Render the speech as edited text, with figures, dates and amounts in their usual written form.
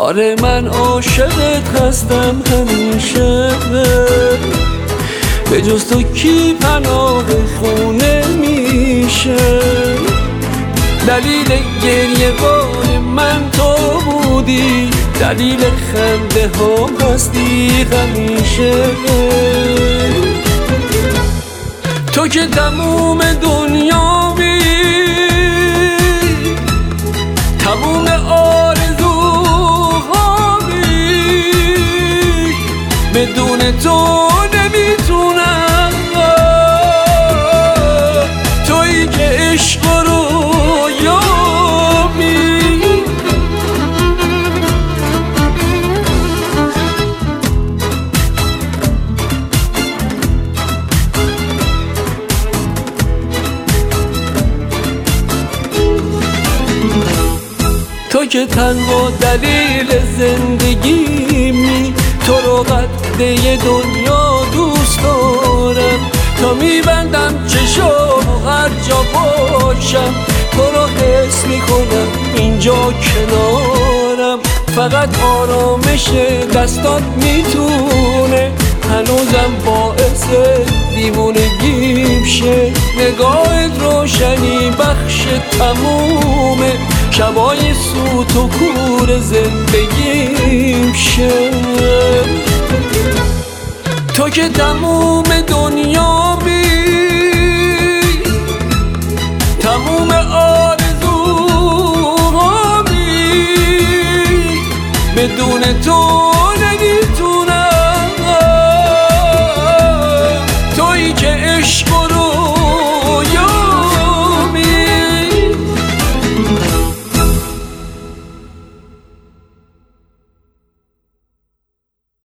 آره من عاشقت هستم همیشه، به جز تو کی پناه خونه میشه؟ دلیل گریه بار من تو بودی، دلیل خنده ها هستی همیشه. تو که تموم دنیامی، تموم آرزوهامی، بدون تو نمیتونم. تویی که عشق رو یابی، تو که تنها دلیل زندگیمی، تو رو قده دنیا دوست دارم. تا میبندم چشام هر جا باشم، تو رو حس میکنم اینجا کنارم. فقط آرامش دستات میتونه هنوزم باعث دیوونگیم شه. نگاهت روشنی بخش تموم شبای سوت و کور زندگیم شه. تو که تموم دنیامی، تموم آرزوهامی، بدون تو نمیتونم. تویی که عشق رو